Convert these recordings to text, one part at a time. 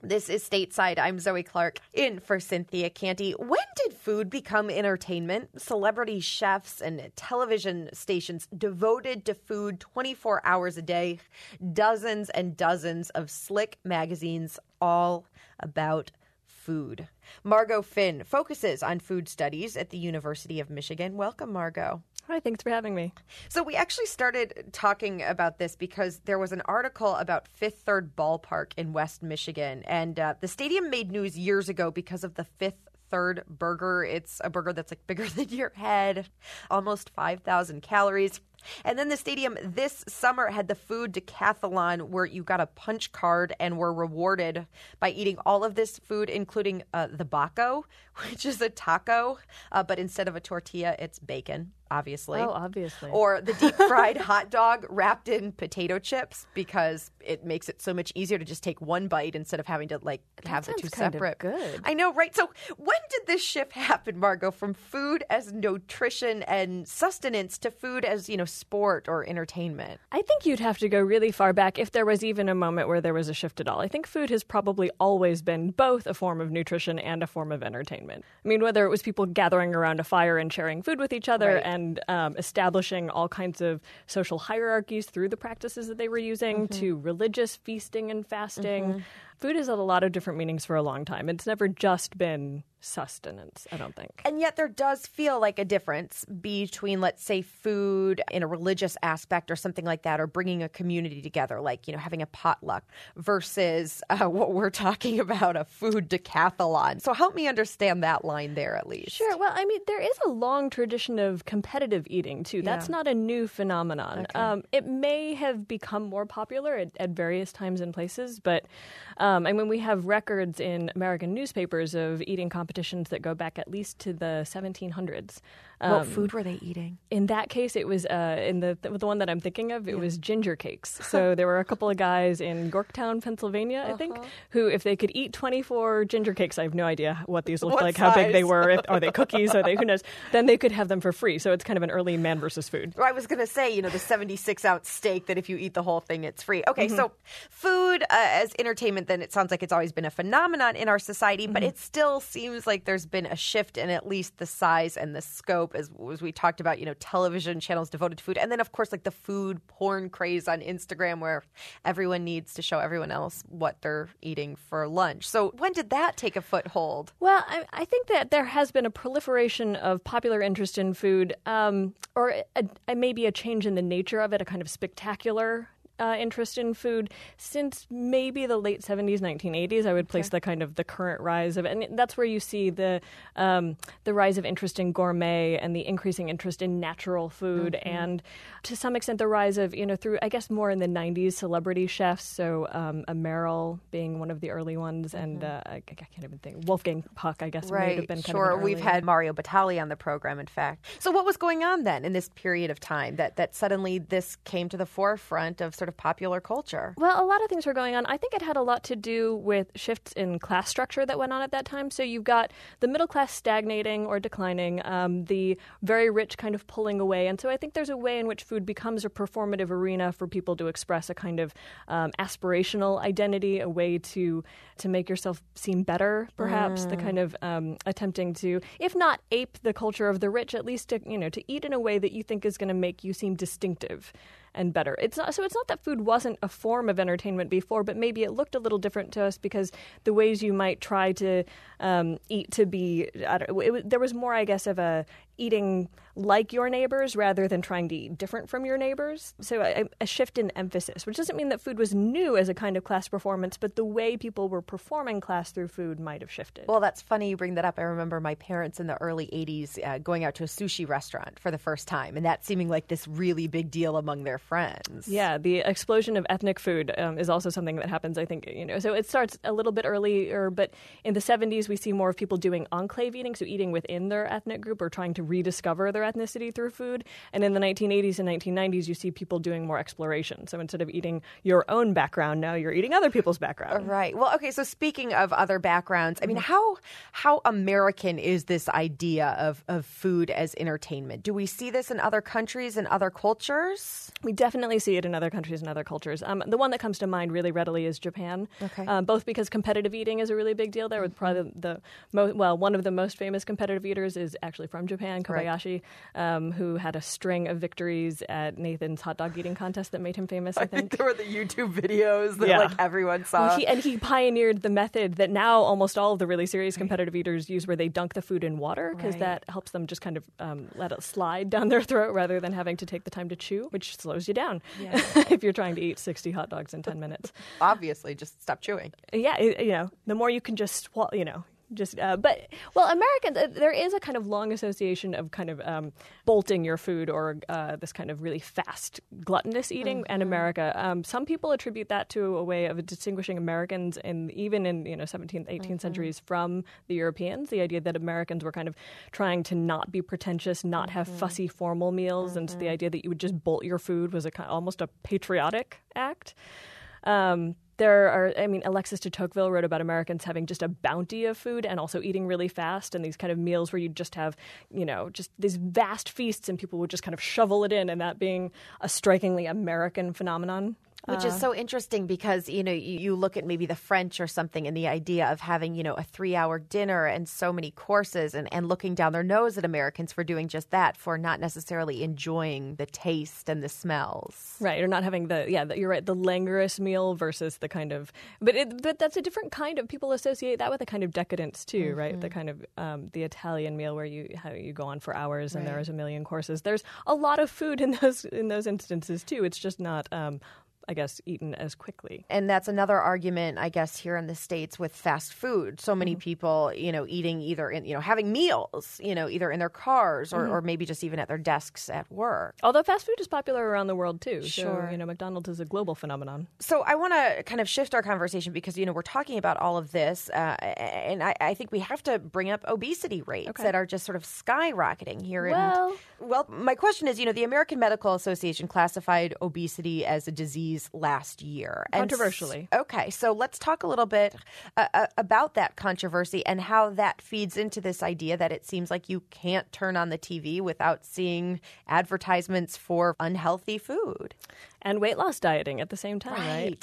This is Stateside. I'm Zoe Clark, in for Cynthia Canty. When did food become entertainment? Celebrity chefs and television stations devoted to food 24 hours a day. Dozens and dozens of slick magazines all about food. Margot Finn focuses on food studies at the University of Michigan. Welcome, Margot. Hi, thanks for having me. So we actually started talking about this because there was an article about Fifth Third Ballpark in West Michigan. And the stadium made news years ago because of the Fifth Third burger. It's a burger that's like bigger than your head, almost 5,000 calories. And then the stadium this summer had the food decathlon where you got a punch card and were rewarded by eating all of this food, including the baco, which is a taco, but instead of a tortilla, it's bacon, obviously. Oh, obviously. Or the deep fried hot dog wrapped in potato chips because it makes it so much easier to just take one bite instead of having to have the two separate. Good. I know, right? So when did this shift happen, Margot, from food as nutrition and sustenance to food as, sport or entertainment? I think you'd have to go really far back if there was even a moment where there was a shift at all. I think food has probably always been both a form of nutrition and a form of entertainment. I mean, whether it was people gathering around a fire and sharing food with each other, right, and establishing all kinds of social hierarchies through the practices that they were using, to religious feasting and fasting. Food has had a lot of different meanings for a long time. It's never just been sustenance, I don't think. And yet there does feel like a difference between, let's say, food in a religious aspect or something like that, or bringing a community together, like, having a potluck, versus what we're talking about, a food decathlon. So help me understand that line there, at least. Sure. Well, I mean, there is a long tradition of competitive eating, too. That's not a new phenomenon. Okay. It may have become more popular at various times and places, but we have records in American newspapers of eating competitions that go back at least to the 1700s. What food were they eating? In that case, it was in the one that I'm thinking of. It was ginger cakes. So there were a couple of guys in Yorktown, Pennsylvania, I think, who, if they could eat 24 ginger cakes, I have no idea what these looked like, size? How big they were. Are they cookies? Are they who knows? Then they could have them for free. So it's kind of an early man versus food. I was going to say, the 76-ounce steak that if you eat the whole thing, it's free. Okay, so food as entertainment, then it sounds like it's always been a phenomenon in our society, but it still seems like there's been a shift in at least the size and the scope, as we talked about, television channels devoted to food. And then, of course, like the food porn craze on Instagram where everyone needs to show everyone else what they're eating for lunch. So when did that take a foothold? Well, I think that there has been a proliferation of popular interest in food, or maybe a change in the nature of it, a kind of spectacular interest in food since maybe the late 70s, 1980s. I would place the kind of the current rise of it. And that's where you see the rise of interest in gourmet and the increasing interest in natural food, and to some extent the rise of, through, I guess, more in the 90s, celebrity chefs. So a Merrill being one of the early ones, and I can't even think, Wolfgang Puck, I guess, might have been kind of an early. We've had Mario Batali on the program, in fact. So what was going on then in this period of time that suddenly this came to the forefront of sort of popular culture? Well, a lot of things were going on. I think it had a lot to do with shifts in class structure that went on at that time. So you've got the middle class stagnating or declining, the very rich kind of pulling away. And so I think there's a way in which food becomes a performative arena for people to express a kind of aspirational identity, a way to make yourself seem better, perhaps, the kind of attempting to, if not ape the culture of the rich, at least to eat in a way that you think is going to make you seem distinctive and better. It's not that food wasn't a form of entertainment before, but maybe it looked a little different to us because the ways you might try to eat to be, there was more, I guess, of a eating like your neighbors rather than trying to eat different from your neighbors. So a shift in emphasis, which doesn't mean that food was new as a kind of class performance, but the way people were performing class through food might have shifted. Well, that's funny you bring that up. I remember my parents in the early 80s going out to a sushi restaurant for the first time, and that seeming like this really big deal among their friends. Yeah, the explosion of ethnic food is also something that happens, I think, so it starts a little bit earlier, but in the 70s we see more of people doing enclave eating, so eating within their ethnic group or trying to rediscover their ethnicity through food. And in the 1980s and 1990s, you see people doing more exploration. So instead of eating your own background, now you're eating other people's background. Right. Well, okay, so speaking of other backgrounds, I mean, how American is this idea of food as entertainment? Do we see this in other countries and other cultures? We definitely see it in other countries and other cultures. The one that comes to mind really readily is Japan, both because competitive eating is a really big deal there. With probably one of the most famous competitive eaters is actually from Japan, Kobayashi, who had a string of victories at Nathan's hot dog eating contest that made him famous, I think. There were the YouTube videos that everyone saw. He pioneered the method that now almost all of the really serious competitive eaters use, where they dunk the food in water, because that helps them just kind of let it slide down their throat rather than having to take the time to chew, which slows you down if you're trying to eat 60 hot dogs in 10 minutes. Obviously, just stop chewing. Yeah, the more you can just swallow, Americans, there is a kind of long association of kind of bolting your food or this kind of really fast gluttonous eating in America. Some people attribute that to a way of distinguishing Americans, even in 17th, 18th centuries from the Europeans. The idea that Americans were kind of trying to not be pretentious, not have fussy formal meals, and so the idea that you would just bolt your food was almost a patriotic act. Alexis de Tocqueville wrote about Americans having just a bounty of food and also eating really fast, and these kind of meals where you just have, just these vast feasts and people would just kind of shovel it in, and that being a strikingly American phenomenon. Which is so interesting because, you look at maybe the French or something and the idea of having, a 3-hour dinner and so many courses and looking down their nose at Americans for doing just that, for not necessarily enjoying the taste and the smells. Right, or not having you're right, the languorous meal versus the kind of, but that's a different kind of, people associate that with a kind of decadence too, right? The kind of, the Italian meal where you go on for hours and there is a million courses. There's a lot of food in those instances too. It's just not, I guess, eaten as quickly. And that's another argument, I guess, here in the States with fast food. So many people, eating either in, having meals, either in their cars or maybe just even at their desks at work. Although fast food is popular around the world too. Sure. So, McDonald's is a global phenomenon. So I want to kind of shift our conversation because, we're talking about all of this. And I think we have to bring up obesity rates that are just sort of skyrocketing here. Well, my question is, the American Medical Association classified obesity as a disease last year. Controversially. Okay, so let's talk a little bit about that controversy and how that feeds into this idea that it seems like you can't turn on the TV without seeing advertisements for unhealthy food. And weight loss dieting at the same time, right?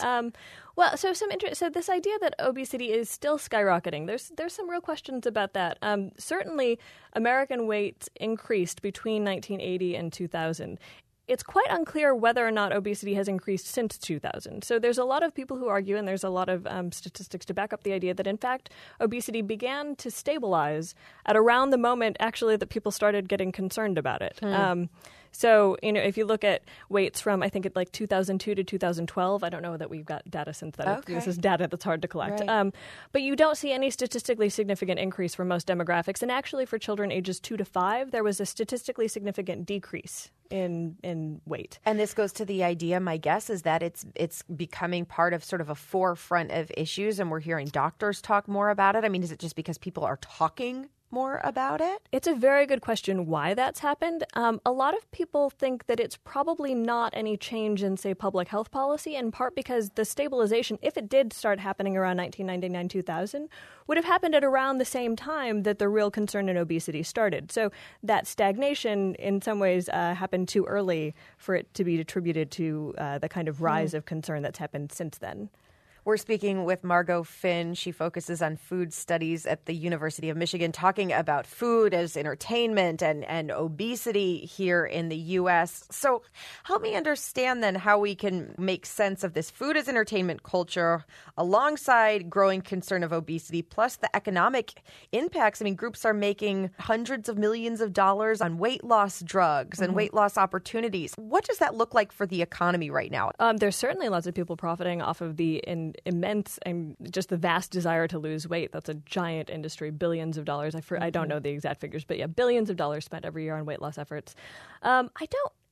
So this idea that obesity is still skyrocketing, there's some real questions about that. Certainly, American weight increased between 1980 and 2000. It's quite unclear whether or not obesity has increased since 2000. So there's a lot of people who argue, and there's a lot of statistics to back up the idea that, in fact, obesity began to stabilize at around the moment, actually, that people started getting concerned about it. So, if you look at weights from, I think, 2002 to 2012, I don't know that we've got data since then. Okay. This is data that's hard to collect. Right. But you don't see any statistically significant increase for most demographics. And actually, for children ages 2 to 5, there was a statistically significant decrease in weight. And this goes to the idea, my guess, is that it's becoming part of sort of a forefront of issues, and we're hearing doctors talk more about it. I mean, is it just because people are talking more about it? It's a very good question why that's happened. A lot of people think that it's probably not any change in, say, public health policy, in part because the stabilization, if it did start happening around 1999-2000, would have happened at around the same time that the real concern in obesity started. So that stagnation, in some ways, happened too early for it to be attributed to the kind of rise of concern that's happened since then. We're speaking with Margot Finn. She focuses on food studies at the University of Michigan, talking about food as entertainment and obesity here in the U.S. So help me understand then how we can make sense of this food as entertainment culture alongside growing concern of obesity, plus the economic impacts. I mean, groups are making hundreds of millions of dollars on weight loss drugs and weight loss opportunities. What does that look like for the economy right now? There's certainly lots of people profiting off of the immense and just the vast desire to lose weight. That's a giant industry, billions of dollars. I don't know the exact figures, but billions of dollars spent every year on weight loss efforts.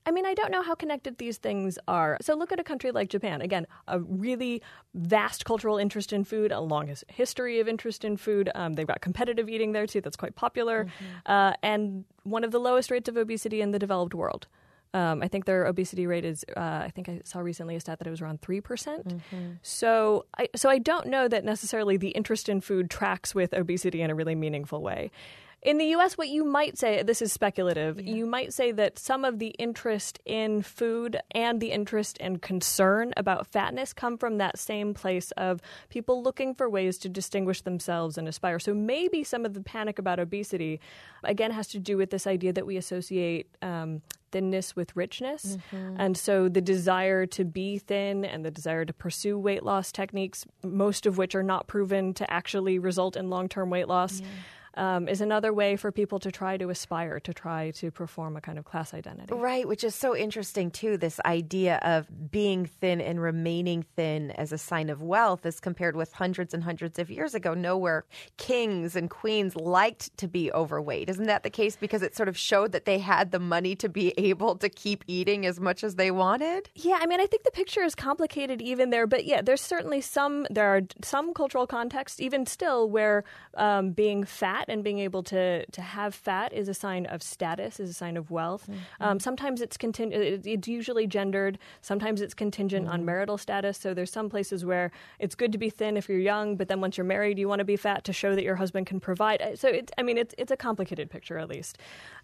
I mean, I don't know how connected these things are. So look at a country like Japan. Again, a really vast cultural interest in food, a long history of interest in food. They've got competitive eating there, too. That's quite popular. And one of the lowest rates of obesity in the developed world. I think their obesity rate is, I think I saw recently a stat that it was around 3%. So I don't know that necessarily the interest in food tracks with obesity in a really meaningful way. In the U.S., what you might say, this is speculative, you might say that some of the interest in food and the interest and concern about fatness come from that same place of people looking for ways to distinguish themselves and aspire. So maybe some of the panic about obesity, again, has to do with this idea that we associate thinness with richness. And so the desire to be thin and the desire to pursue weight loss techniques, most of which are not proven to actually result in long-term weight loss, is another way for people to try to aspire, to try to perform a kind of class identity. Right, which is so interesting, too, this idea of being thin and remaining thin as a sign of wealth as compared with hundreds and hundreds of years ago, where kings and queens liked to be overweight. Isn't that the case? Because it sort of showed that they had the money to be able to keep eating as much as they wanted? Yeah, I mean, I think the picture is complicated even there. But yeah, there are some cultural contexts, even still, where being fat and being able to have fat is a sign of status, is a sign of wealth. Sometimes it's usually gendered. Sometimes it's contingent on marital status. So there's some places where it's good to be thin if you're young, but then once you're married, you want to be fat to show that your husband can provide. So it's a complicated picture, at least.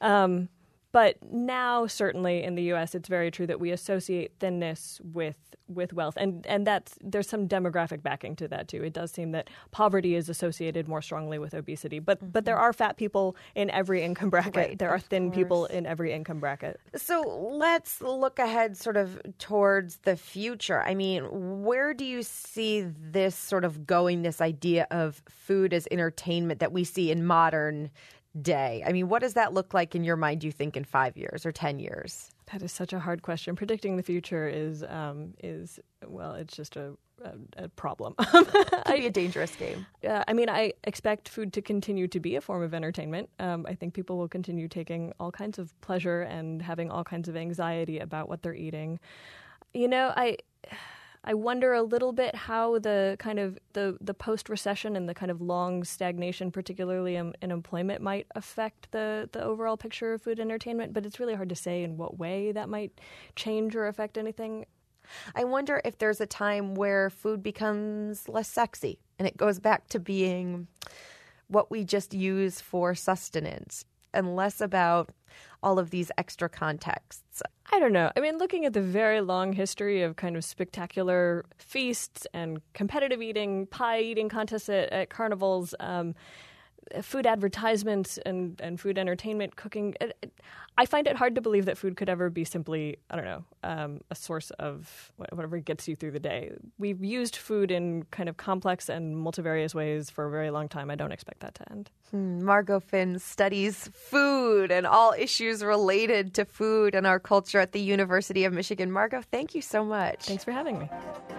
But now, certainly in the U.S., it's very true that we associate thinness with wealth, and there's some demographic backing to that too. It does seem that poverty is associated more strongly with obesity, but there are fat people in every income bracket. Right, there are thin people in every income bracket. So let's look ahead sort of towards the future. I mean, where do you see this sort of going, this idea of food as entertainment that we see in modern day? I mean, what does that look like in your mind, do you think, in 5 years or 10 years? That is such a hard question. Predicting the future is it's just a problem. It can be a dangerous game. I mean, I expect food to continue to be a form of entertainment. I think people will continue taking all kinds of pleasure and having all kinds of anxiety about what they're eating. I wonder a little bit how the kind of the post-recession and the kind of long stagnation, particularly in employment, might affect the overall picture of food entertainment. But it's really hard to say in what way that might change or affect anything. I wonder if there's a time where food becomes less sexy and it goes back to being what we just use for sustenance and less about all of these extra contexts. I don't know. I mean, looking at the very long history of kind of spectacular feasts and competitive eating, pie eating contests at carnivals, food advertisements and food entertainment, cooking, I find it hard to believe that food could ever be simply, a source of whatever gets you through the day. We've used food in kind of complex and multivarious ways for a very long time. I don't expect that to end. Margot Finn studies food and all issues related to food and our culture at the University of Michigan. Margot, thank you so much. Thanks for having me.